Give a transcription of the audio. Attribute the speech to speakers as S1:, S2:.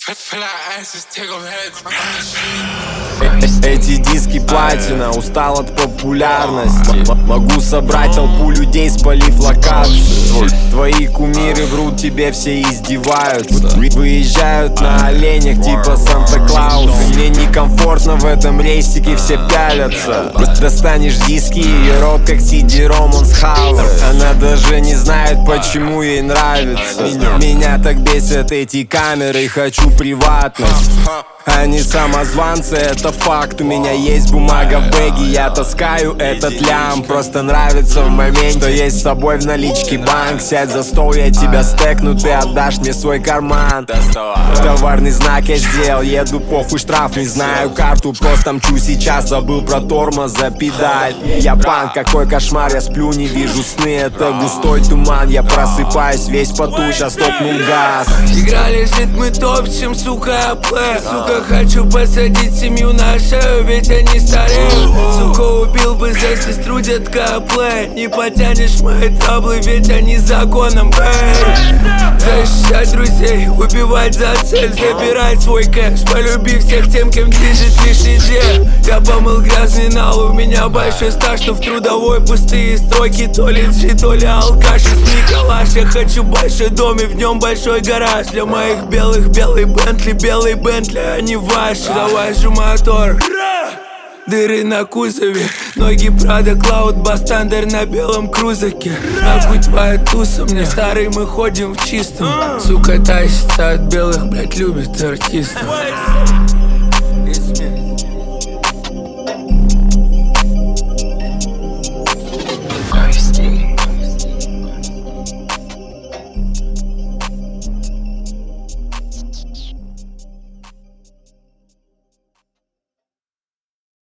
S1: Эти диски платина, устал от популярности. Могу собрать толпу людей, спалив локацию. Твои кумиры врут, тебе все издеваются. Выезжают на оленях типа Санта-Клаус. Мне некомфортно в этом рейсике, все пялятся. Достанешь диски, ее рот как CD-ROM он схавает. Она даже не знает, почему ей нравится. Меня так бесят эти камеры, хочу приватность. Они самозванцы, это факт. У меня есть бумага в бэге, я таскаю этот лям. Просто нравится в моменте, что есть с собой в наличке банк. Сядь за стол, я тебя стекну, ты отдашь мне свой карман. Товарный знак я сделал, еду похуй, штраф не знаю карту, просто мчу сейчас, забыл про тормоз, за педаль. Я панк, какой кошмар, я сплю, не вижу сны. Это густой туман, я просыпаюсь весь потух, сейчас топнул газ.
S2: Игра лежит, мы топчем, сука, АП. Сука, хочу посадить семью на шею, ведь они стареют. Сука, убил бы за сестру, детка, плей. Не потянешь мои траблы, ведь они законом, бэй. Защищать друзей, убивать за цель, забирать свой кэш. Полюби всех тем, кем движет лишь идея. Я помыл грязный нал, у меня большой стаж, но в трудовой пустые строки. То ли джи, то ли алкаш из Николаш. Я хочу большой дом и в нем большой гараж. Для моих белых белый Бентли, а не ваш. Завожу мотор, дыры на кузове, ноги Прада, Клауд, Бастандер на белом крузаке. Нахуй твоя туса, мне старый, мы ходим в чистом. Сука тащится от белых, блять, любит артистов.